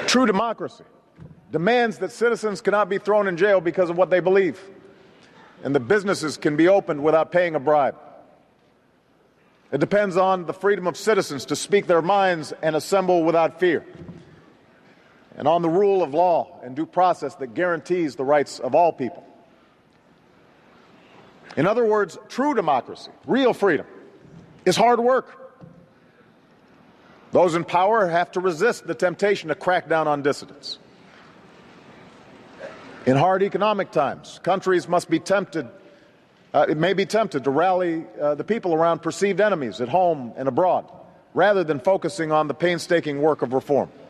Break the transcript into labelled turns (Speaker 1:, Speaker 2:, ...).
Speaker 1: True democracy demands that citizens cannot be thrown in jail because of what they believe, and that businesses can be opened without paying a bribe. It depends on the freedom of citizens to speak their minds and assemble without fear, and on the rule of law and due process that guarantees the rights of all people. In other words, true democracy, real freedom, is hard work. Those in power have to resist the temptation to crack down on dissidents. In hard economic times, countries must be tempted, may be tempted to rally the people around perceived enemies at home and abroad, rather than focusing on the painstaking work of reform.